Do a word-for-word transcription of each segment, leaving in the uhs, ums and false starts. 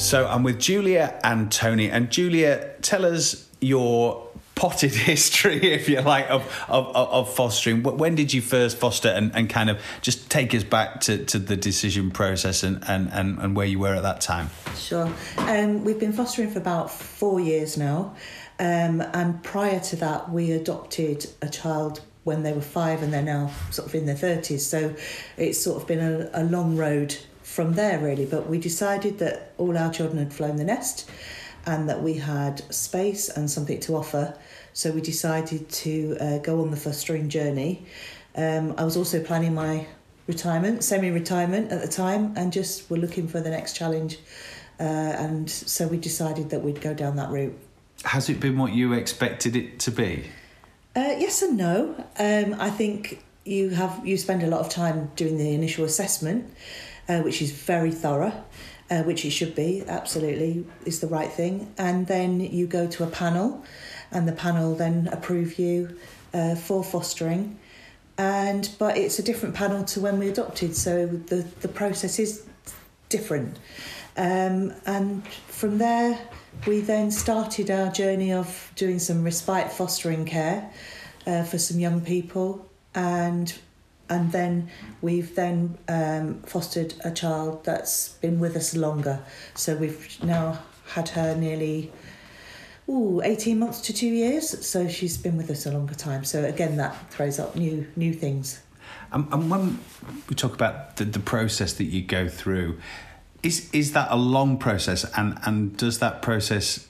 So I'm with Julia and Tony. And Julia, tell us your potted history, if you like, of of, of fostering. When did you first foster, and, and kind of just take us back to, to the decision process and, and, and, and where you were at that time? Sure. Um, we've been fostering for about four years now. Um, and prior to that, we adopted a child when they were five, and they're now sort of in their thirties. So it's sort of been a, a long road from there, really. But we decided that all our children had flown the nest and that we had space and something to offer. So we decided to uh, go on the fostering journey. Um, I was also planning my retirement, semi-retirement at the time, and just were looking for the next challenge. Uh, and so we decided that we'd go down that route. Has it been what you expected it to be? Uh, yes and no. Um, I think you have you spend a lot of time doing the initial assessment, uh, which is very thorough, uh, which it should be, absolutely, is the right thing. And then you go to a panel, and the panel then approve you uh, for fostering. And but it's a different panel to when we adopted, so the, the process is different. Um, and from there, we then started our journey of doing some respite fostering care uh, for some young people, and and then we've then um, fostered a child that's been with us longer. So we've now had her nearly ooh, eighteen months to two years. So she's been with us a longer time. So again, that throws up new new things. Um, and when we talk about the, the process that you go through, Is is that a long process, and, and does that process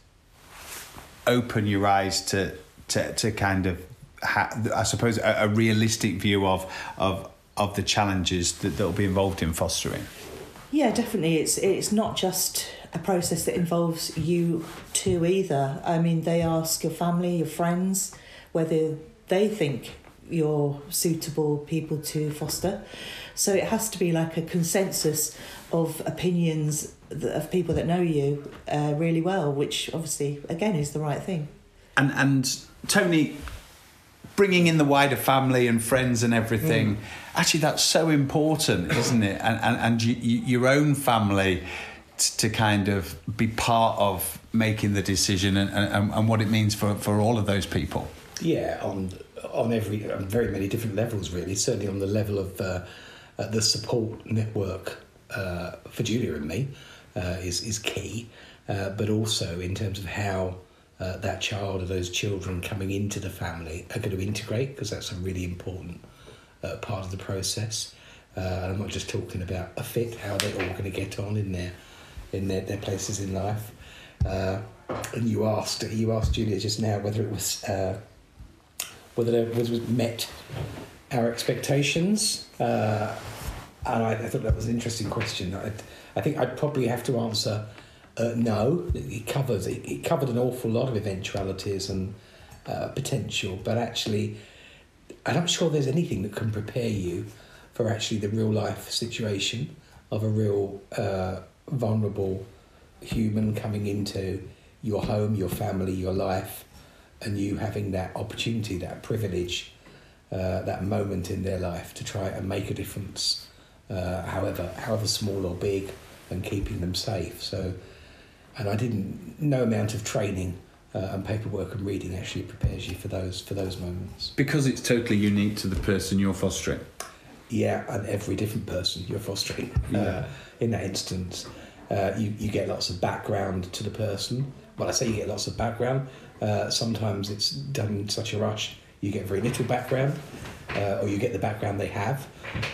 open your eyes to to, to kind of, ha- I suppose, a, a realistic view of of of the challenges that will be involved in fostering? Yeah, definitely. It's it's not just a process that involves you two either. I mean, they ask your family, your friends, whether they think you're suitable people to foster. So it has to be like a consensus of opinions of people that know you uh, really well, which obviously, again, is the right thing. And and Tony, bringing in the wider family and friends and everything, mm. actually that's so important, isn't it? And and, and you, you, your own family t- to kind of be part of making the decision, and, and, and what it means for, for all of those people. Yeah, on on every on very many different levels, really. Certainly on the level of uh, uh, the support network uh, for Julia and me uh, is is key, uh, but also in terms of how uh, that child or those children coming into the family are going to integrate, because that's a really important uh, part of the process. Uh, and I'm not just talking about a fit, how they're all going to get on in their in their, their places in life. Uh, and you asked you asked Julia just now whether it was. Uh, whether it was met our expectations, uh, and I, I thought that was an interesting question. I, I think I'd probably have to answer uh, no. It covers it, it covered an awful lot of eventualities and uh, potential, but actually, I'm not sure there's anything that can prepare you for actually the real life situation of a real uh, vulnerable human coming into your home, your family, your life. And you having that opportunity, that privilege, uh, that moment in their life to try and make a difference, uh, however however small or big, and keeping them safe. So, and I didn't, no amount of training uh, and paperwork and reading actually prepares you for those for those moments. Because it's totally unique to the person you're fostering. Yeah, and every different person you're fostering. Yeah. Uh, in that instance, uh, you you get lots of background to the person. Well, I say you get lots of background. Uh, sometimes it's done in such a rush, you get very little background, uh, or you get the background they have.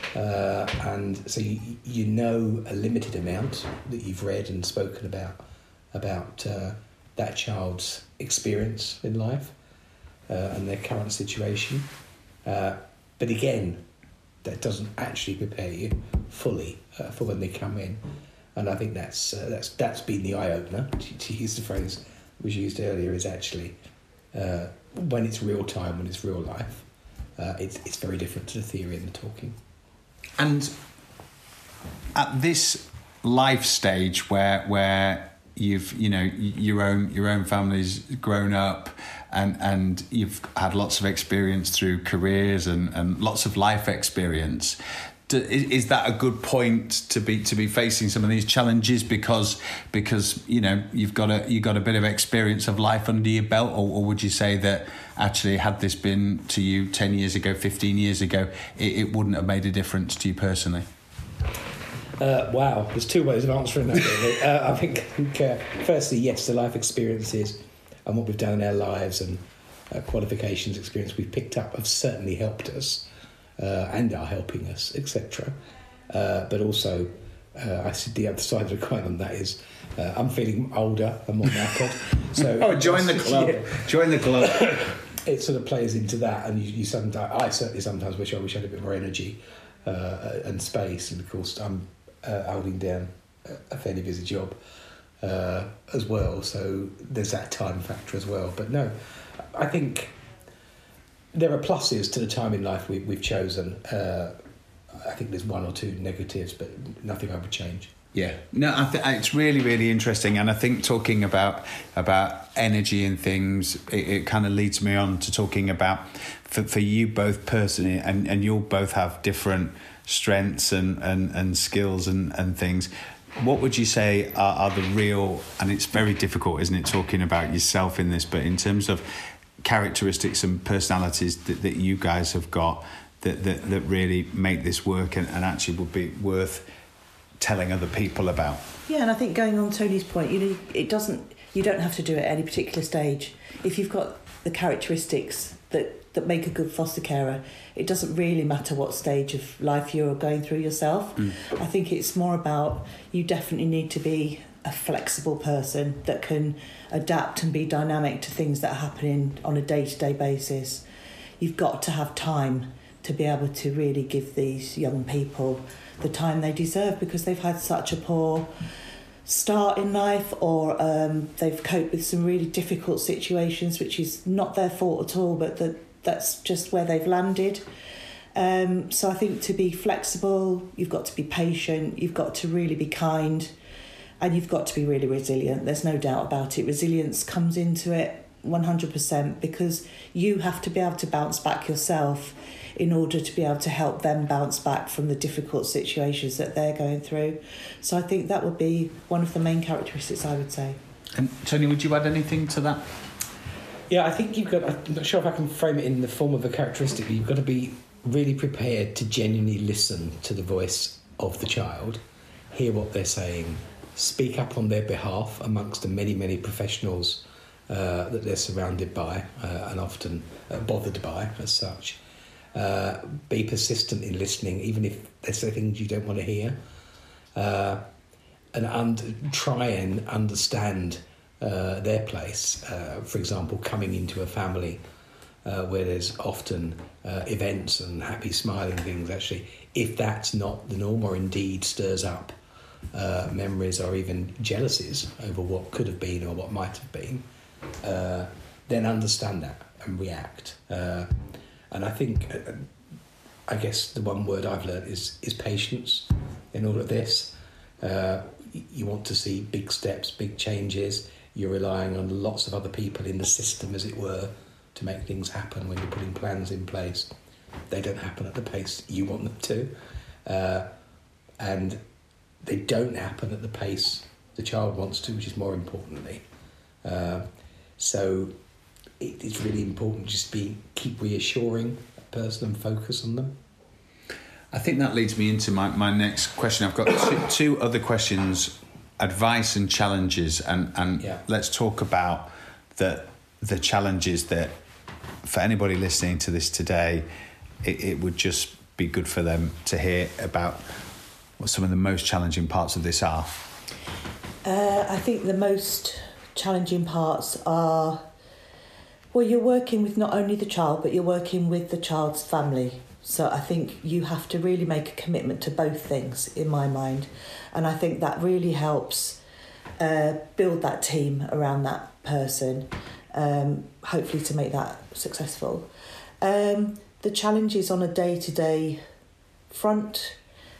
Uh, and so you, you know a limited amount that you've read and spoken about, about uh, that child's experience in life uh, and their current situation. Uh, but again, that doesn't actually prepare you fully uh, for when they come in. And I think that's uh, that's that's been the eye-opener, to, to use the phrase that was used earlier, is actually uh, when it's real time, when it's real life, uh, it's it's very different to the theory and the talking. And at this life stage where where you've you know your own your own family's grown up, and and you've had lots of experience through careers and, and lots of life experience, do, is, is that a good point to be to be facing some of these challenges because because you know you've got a you've got a bit of experience of life under your belt, or, or would you say that actually had this been to you ten years ago, fifteen years ago, it, it wouldn't have made a difference to you personally? Uh, wow, there's two ways of answering that, really. uh, I think, uh, firstly, yes, the life experiences and what we've done in our lives and uh, qualifications experience we've picked up have certainly helped us uh, and are helping us, et cetera. Uh, but also, uh, I said the other side of the coin on that is uh, I'm feeling older and more knackered. So oh, join the club. Yeah. Join the club. It sort of plays into that, and you, you sometimes, I certainly sometimes wish I wish I had a bit more energy uh, and space, and of course I'm Uh, holding down a fairly busy job uh, as well, so there's that time factor as well. But no, I think there are pluses to the time in life we, we've chosen. Uh, I think there's one or two negatives, but nothing I would change. Yeah, no, I think it's really, really interesting, and I think talking about about energy and things, it, it kind of leads me on to talking about for for you both personally, and and you'll both have different strengths and, and, and skills and, and things. What would you say are, are the real, and it's very difficult, isn't it, talking about yourself in this, but in terms of characteristics and personalities that, that you guys have got that, that, that really make this work and, and actually would be worth telling other people about? Yeah, and I think going on Tony's point, you know, it doesn't, you don't have to do it at any particular stage. If you've got the characteristics that that make a good foster carer, it doesn't really matter what stage of life you're going through yourself. Mm. I think it's more about you definitely need to be a flexible person that can adapt and be dynamic to things that are happening on a day-to-day basis. You've got to have time to be able to really give these young people the time they deserve because they've had such a poor start in life, or um, they've coped with some really difficult situations, which is not their fault at all, but that that's just where they've landed. Um, so I think to be flexible, you've got to be patient, you've got to really be kind, and you've got to be really resilient. There's no doubt about it. Resilience comes into it one hundred percent because you have to be able to bounce back yourself in order to be able to help them bounce back from the difficult situations that they're going through. So I think that would be one of the main characteristics, I would say. And Tony, would you add anything to that? Yeah, I think you've got, I'm not sure if I can frame it in the form of a characteristic, but you've got to be really prepared to genuinely listen to the voice of the child, hear what they're saying, speak up on their behalf amongst the many, many professionals uh, that they're surrounded by uh, and often uh, bothered by as such. Uh, be persistent in listening, even if they say things you don't want to hear, uh, and und- try and understand uh, their place. Uh, for example, coming into a family uh, where there's often uh, events and happy, smiling things. Actually, if that's not the norm, or indeed stirs up uh, memories or even jealousies over what could have been or what might have been, uh, then understand that and react. Uh, And I think, uh, I guess the one word I've learned is is patience in all of this. Uh, you want to see big steps, big changes. You're relying on lots of other people in the system, as it were, to make things happen when you're putting plans in place. They don't happen at the pace you want them to. Uh, and they don't happen at the pace the child wants to, which is more importantly. Uh, so... It's really important just be keep reassuring a person and focus on them. I think that leads me into my, my next question. I've got two, two other questions, advice and challenges, and, and yeah. Let's talk about the the challenges that, for anybody listening to this today, it, it would just be good for them to hear about what some of the most challenging parts of this are. Uh, I think the most challenging parts are... Well, you're working with not only the child, but you're working with the child's family. So I think you have to really make a commitment to both things, in my mind. And I think that really helps uh, build that team around that person, um, hopefully to make that successful. Um, the challenges on a day-to-day front,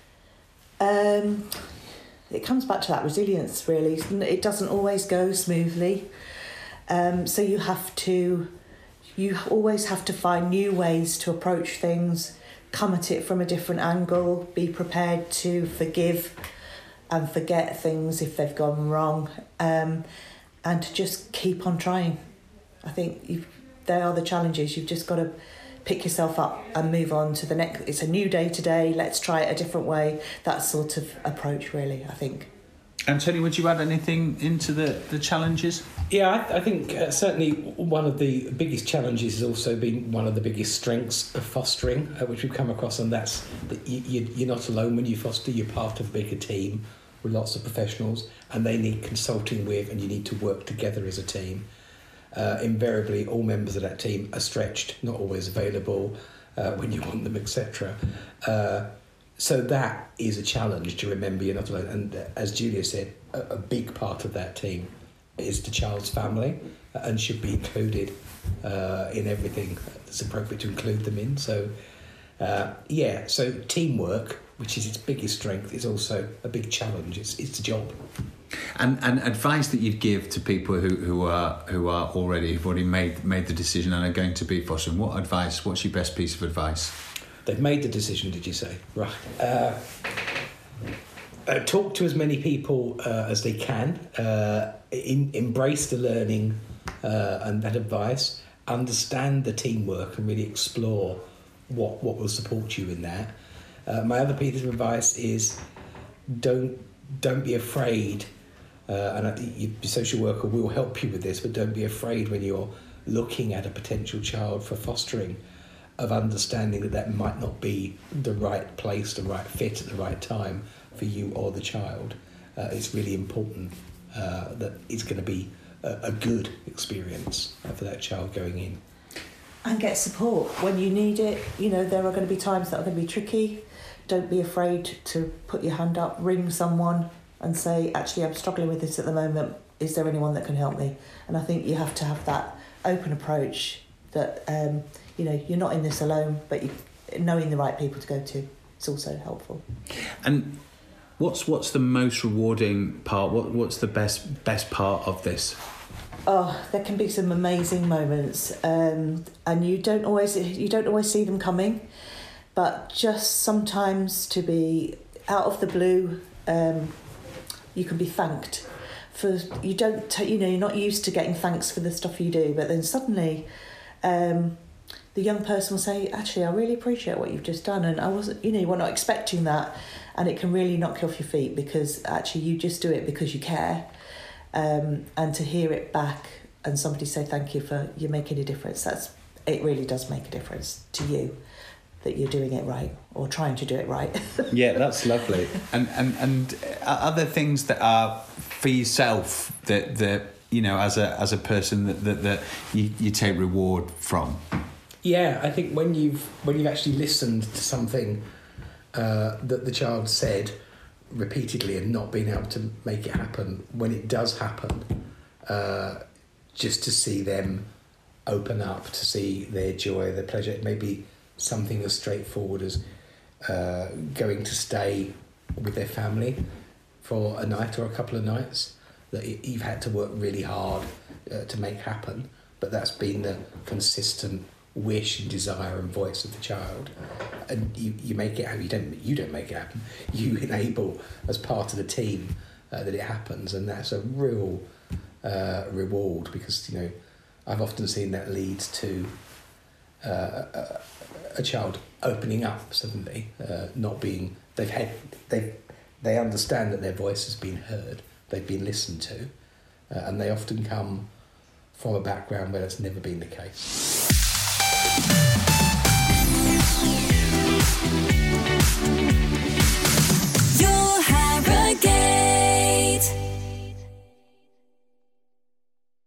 um, it comes back to that resilience, really. It doesn't always go smoothly. Um, so you have to, you always have to find new ways to approach things, come at it from a different angle, be prepared to forgive and forget things if they've gone wrong, um, and to just keep on trying. I think you've, they are the challenges. You've just got to pick yourself up and move on to the next. It's a new day today, let's try it a different way. That sort of approach, really, I think. And Tony, would you add anything into the, the challenges? Yeah, I, I think uh, certainly one of the biggest challenges has also been one of the biggest strengths of fostering, uh, which we've come across, and that's that you, you, you're not alone when you foster. You're part of a bigger team with lots of professionals, and they need consulting with, and you need to work together as a team. Uh, invariably, all members of that team are stretched, not always available uh, when you want them, et cetera. Uh, so that is a challenge to remember you're not alone. And uh, as Julia said, a, a big part of that team is the child's family and should be included uh, in everything that's appropriate to include them in. So, uh, yeah, so teamwork, which is its biggest strength, is also a big challenge. It's, it's a job. And and advice that you'd give to people who, who are who are already who've already made made the decision and are going to be fostering. What advice? What's your best piece of advice? They've made the decision. Did you say? Right. Uh, uh, talk to as many people uh, as they can. Uh, in, embrace the learning uh, and that advice. Understand the teamwork and really explore what what will support you in that. Uh, my other piece of advice is don't don't be afraid. Uh, and I think your social worker will help you with this, but don't be afraid when you're looking at a potential child for fostering of understanding that that might not be the right place, the right fit at the right time for you or the child. Uh, it's really important uh, that it's going to be a, a good experience for that child going in. And get support when you need it. You know, there are going to be times that are going to be tricky. Don't be afraid to put your hand up, ring someone and say, actually, I'm struggling with this at the moment. Is there anyone that can help me? And I think you have to have that open approach that, um, you know, you're not in this alone, but you, knowing the right people to go to is also helpful. And what's what's the most rewarding part? What What's the best best part of this? Oh, there can be some amazing moments, um, and you don't always you don't always see them coming, but just sometimes to be out of the blue. Um, You can be thanked for you don't t- you know you're not used to getting thanks for the stuff you do, but then suddenly um, the young person will say, actually, I really appreciate what you've just done, and I wasn't you know you're not expecting that, and it can really knock you off your feet because actually you just do it because you care, um, and to hear it back and somebody say thank you for you're making a difference, that's it really does make a difference to you that you're doing it right or trying to do it right. Yeah, that's lovely. And and and other things that are for yourself that that you know as a as a person that that, that you, you take reward from. Yeah, I think when you've when you've actually listened to something uh, that the child said repeatedly and not being able to make it happen, when it does happen, uh, just to see them open up, to see their joy, their pleasure, it may be something as straightforward as uh, going to stay with their family for a night or a couple of nights that you've had to work really hard uh, to make happen, but that's been the consistent wish and desire and voice of the child, and you, you make it happen. You don't you don't make it happen. You enable as part of the team uh, that it happens, and that's a real uh, reward because you know I've often seen that leads to uh, a, a child opening up suddenly, uh, not being they've had they they understand that their voice has been heard, they've been listened to, uh, and they often come from a background where that's never been the case.